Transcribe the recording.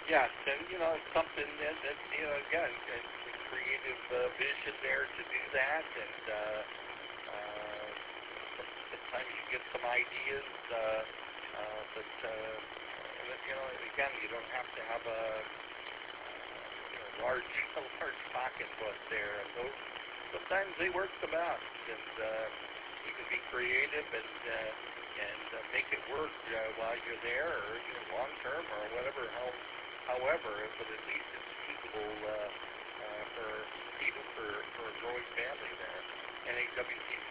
Yes, and it's something that again, it's a creative vision there to do that, and sometimes you get some ideas, but again, you don't have to have a large a large pocketbook there, and those sometimes they work the best, and you can be creative and make it work while you're there, or long term, or whatever. However, but at least it's feasible for a growing family there. NAWC